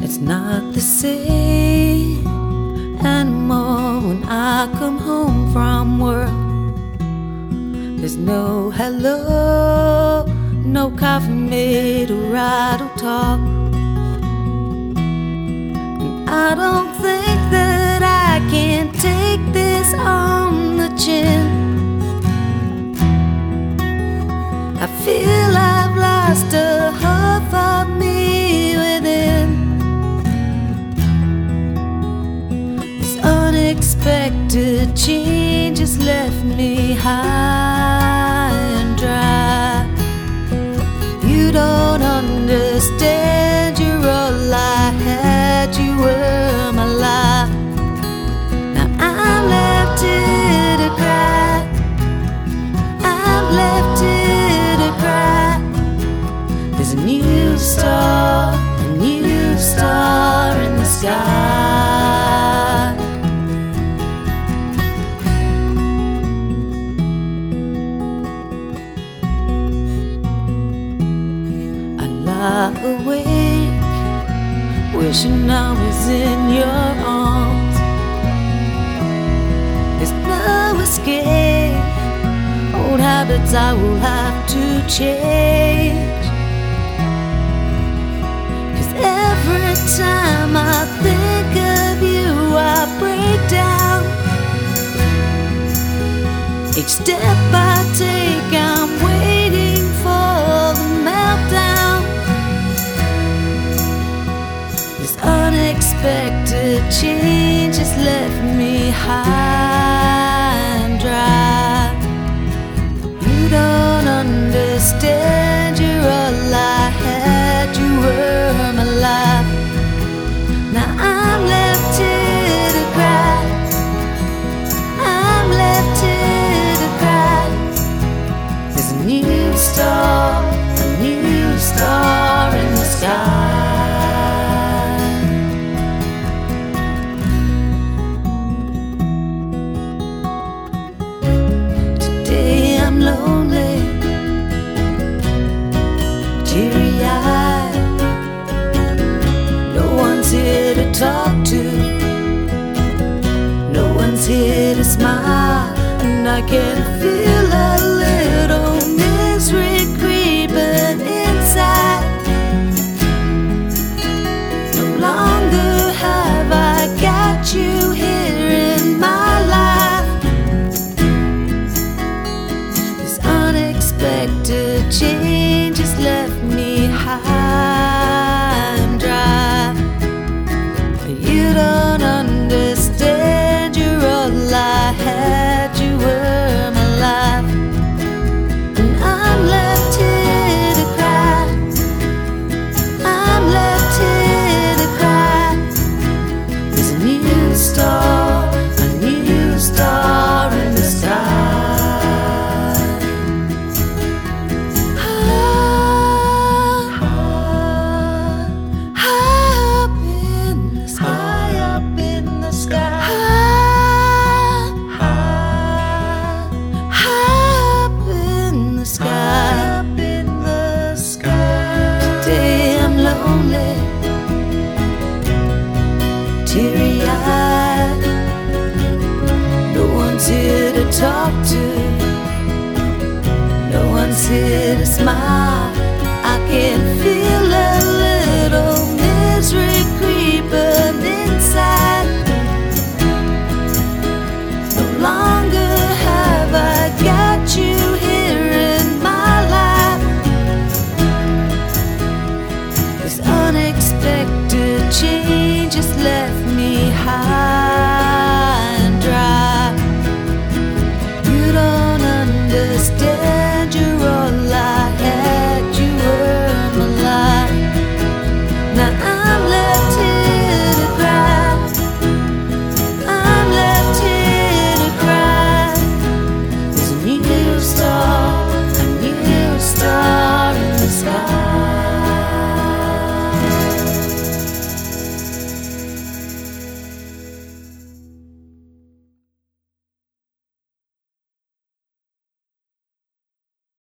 It's not the same anymore when I come home from work. There's no hello, no coffee made or ride or talk. And I don't think that I can take this on the chin. I feel I've lost a half of me within. This unexpected change has left me high and dry. You don't understand, you're all I had, you were my life. Now I'm left here to cry, I'm left here to cry. There's a new star in the sky. I lie awake, wishing I was in your arms. There's no escape, old habits I will have to change. Every time I think of you, I break down. Each step I take, I'm waiting for the meltdown. This unexpected change has left me high and dry. You don't understand, you're all I had, you were my life. Now I'm left here to cry, I'm left here to cry. There's a new star in the sky. Today I'm lonely, teary-eyed. No one's here to talk to, no one's here to smile, and I can feel a little misery creeping inside. No longer have I got you here in my life. This unexpected change has left me high and dry. You don't understand, you're all I had, you were my life. And I'm left here to cry, I'm left here to cry. There's a new star in the sky. Teary-eyed, no one's here to talk to, no one's here to smile.